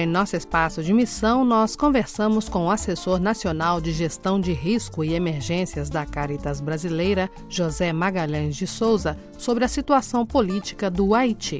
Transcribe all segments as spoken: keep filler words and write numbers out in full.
em nosso espaço de missão, nós conversamos com o assessor nacional de gestão de risco e emergências da Cáritas Brasileira, José Magalhães de Souza, sobre a situação política do Haiti.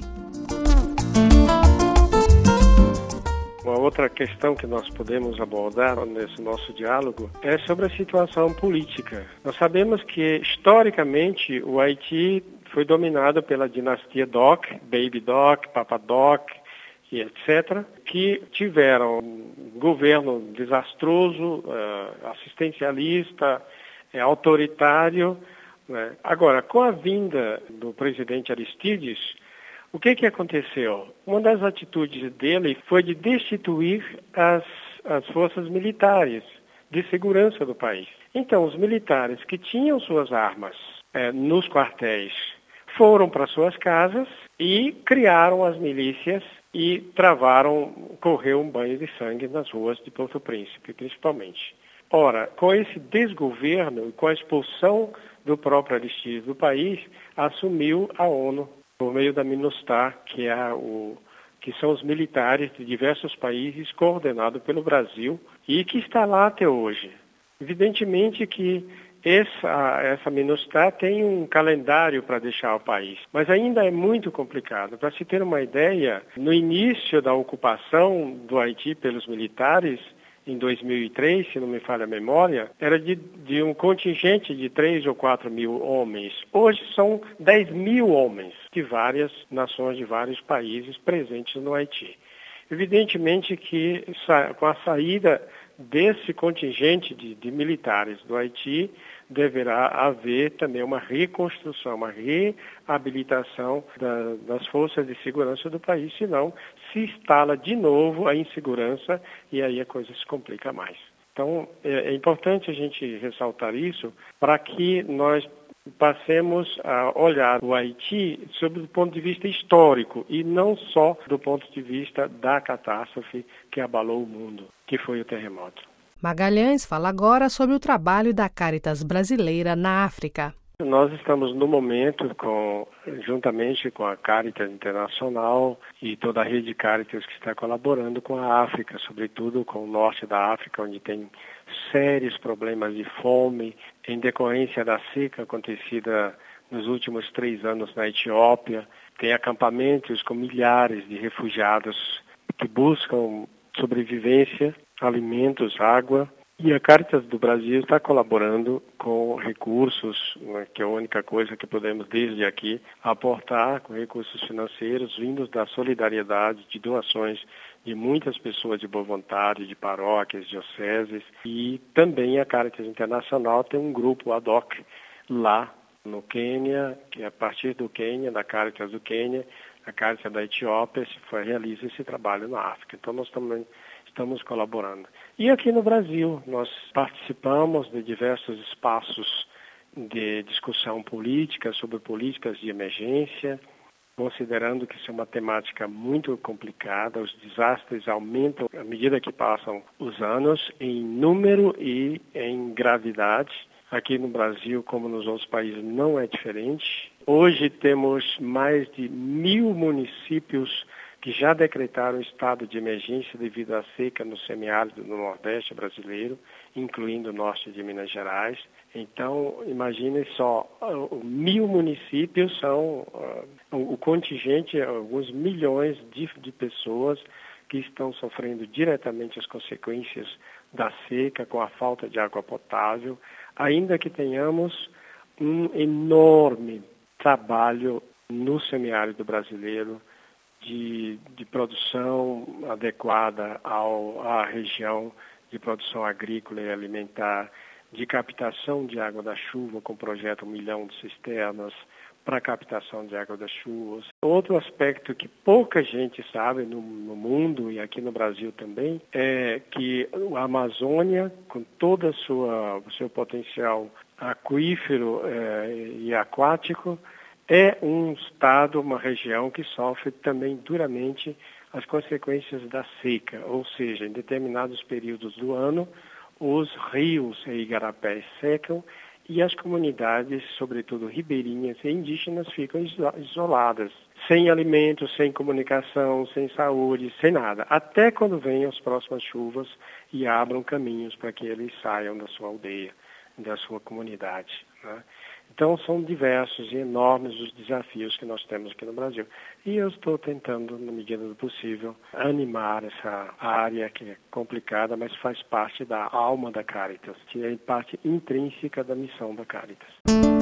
Uma outra questão que nós podemos abordar nesse nosso diálogo é sobre a situação política. Nós sabemos que, historicamente, o Haiti foi dominado pela dinastia Doc, Baby Doc, Papa Doc, e etcétera, que tiveram um governo desastroso, uh, assistencialista, uh, autoritário. Né? Agora, com a vinda do presidente Aristides, o que que aconteceu? Uma das atitudes dele foi de destituir as, as forças militares de segurança do país. Então, os militares que tinham suas armas eh, nos quartéis foram para suas casas e criaram as milícias e travaram, correu um banho de sangue nas ruas de Porto Príncipe, principalmente. Ora, com esse desgoverno e com a expulsão do próprio Aristides do país, assumiu a ONU por meio da MINUSTAH, que, é o, que são os militares de diversos países coordenados pelo Brasil e que está lá até hoje. Evidentemente que essa, essa MINUSTAH tem um calendário para deixar o país, mas ainda é muito complicado. Para se ter uma ideia, no início da ocupação do Haiti pelos militares, em dois mil e três, se não me falha a memória, era de, de um contingente de três ou quatro mil homens. Hoje são dez mil homens de várias nações, de vários países presentes no Haiti. Evidentemente que com a saída desse contingente de, de militares do Haiti, deverá haver também uma reconstrução, uma reabilitação da, das forças de segurança do país, senão se instala de novo a insegurança e aí a coisa se complica mais. Então, é, é importante a gente ressaltar isso para que nós passemos a olhar o Haiti sob o ponto de vista histórico e não só do ponto de vista da catástrofe que abalou o mundo, que foi o terremoto. Magalhães fala agora sobre o trabalho da Cáritas Brasileira na África. Nós estamos no momento, com, juntamente com a Cáritas Internacional e toda a rede Cáritas que está colaborando com a África, sobretudo com o norte da África, onde tem sérios problemas de fome em decorrência da seca acontecida nos últimos três anos na Etiópia. Tem acampamentos com milhares de refugiados que buscam sobrevivência, alimentos, água, e a Cáritas do Brasil está colaborando com recursos, né, que é a única coisa que podemos desde aqui aportar, com recursos financeiros vindos da solidariedade, de doações de muitas pessoas de boa vontade, de paróquias, dioceses, e também a Cáritas Internacional tem um grupo ad hoc lá no Quênia, que a partir do Quênia, da Cáritas do Quênia, a Cáritas da Etiópia, se for, realiza esse trabalho na África. Então nós também estamos colaborando. E aqui no Brasil, nós participamos de diversos espaços de discussão política, sobre políticas de emergência, considerando que isso é uma temática muito complicada, os desastres aumentam à medida que passam os anos, em número e em gravidade. Aqui no Brasil, como nos outros países, não é diferente. Hoje temos mais de mil municípios que já decretaram estado de emergência devido à seca no semiárido no Nordeste brasileiro, incluindo o norte de Minas Gerais. Então, imaginem só, mil municípios são uh, o contingente, alguns milhões de, de pessoas que estão sofrendo diretamente as consequências da seca, com a falta de água potável, ainda que tenhamos um enorme trabalho no semiárido brasileiro, De, de produção adequada ao, à região de produção agrícola e alimentar, de captação de água da chuva com o projeto Um Milhão de Cisternas para captação de água das chuvas. Outro aspecto que pouca gente sabe no, no mundo e aqui no Brasil também é que a Amazônia, com todo o seu potencial aquífero eh, e aquático, é um estado, uma região que sofre também duramente as consequências da seca, ou seja, em determinados períodos do ano, os rios e igarapés secam e as comunidades, sobretudo ribeirinhas e indígenas, ficam isoladas, sem alimentos, sem comunicação, sem saúde, sem nada, até quando venham as próximas chuvas e abram caminhos para que eles saiam da sua aldeia, da sua comunidade, né? Então, são diversos e enormes os desafios que nós temos aqui no Brasil. E eu estou tentando, na medida do possível, animar essa área que é complicada, mas faz parte da alma da Caritas, que é parte intrínseca da missão da Caritas.